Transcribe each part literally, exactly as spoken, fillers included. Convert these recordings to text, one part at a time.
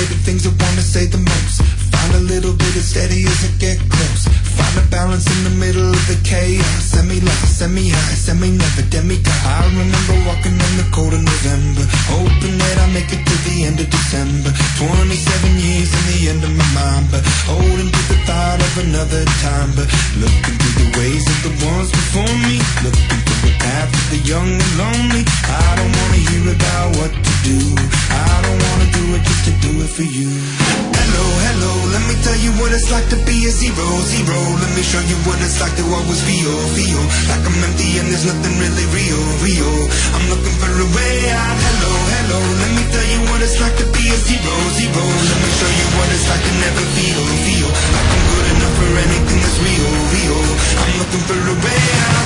say the things I wanna say the most. Find a little bit of steady as I get close. Find a balance in the middle of the chaos. Semi-low, semi-high, semi-never, demigod. I remember walking in the cold of November, hoping that I make it to the end of December. Twenty-seven years in the end of my mind, but holding to the thought of another time. But looking through the ways of the ones before me, looking through the path of the young and lonely. I don't wanna hear about what to do. I don't wanna do it just to do it for you. Hello, hello, let me tell you what it's like to be a zero, zero. Let me show you what it's like to always feel, feel like I'm empty and there's nothing really real, real. I'm looking for a way out. Hello, hello, let me tell you what it's like to be a zero, zero. Let me show you what it's like to never feel, feel like I'm good enough for anything that's real, real. I'm looking for a way out.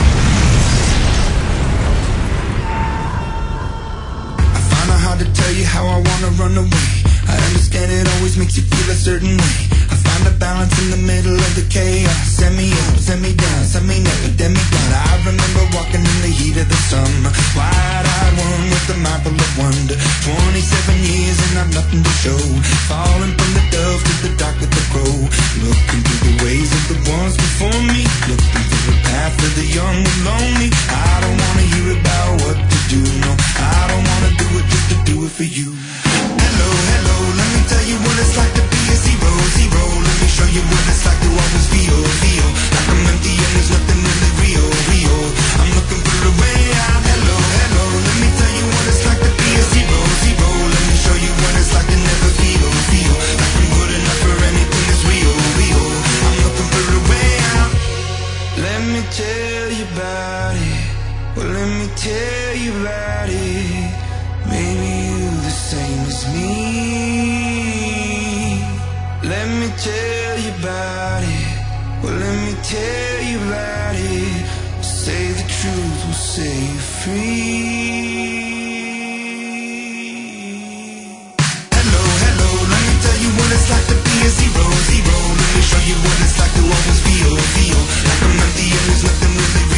I find it hard to tell you how I wanna run away. I understand it always makes you feel a certain way. I find a balance in the middle of the chaos. Send me up, send me down, send me never, demigod. I remember walking in the heat of the summer, wide-eyed one with a mind full of wonder. Twenty-seven years and I've nothing to show. Falling from the dove to the dark of the crow. Looking through the ways of the ones before me, looking through the path of the young and lonely. I don't wanna hear about what to do, no. I don't wanna do it just to do it for you. Hello, hello, let me tell you what it's like to be a zero, zero. Let me show you what it's like to always feel, feel like I'm empty and there's nothing really real, real. I'm looking for a way out. Hello, hello, let me tell you what it's like to be a zero, zero. Let me show you what it's like to never feel, feel like I'm good enough for anything that's real, real. I'm looking for a way out. Let me tell you about it. Well, let me tell you about it. Maybe you the same as me. Let me tell you about it. Well, let me tell you about it. Say the truth will set you free. Hello, hello, let me tell you what it's like to be a zero, zero. Let me show you what it's like to always feel, feel like I'm empty and there's nothing really real.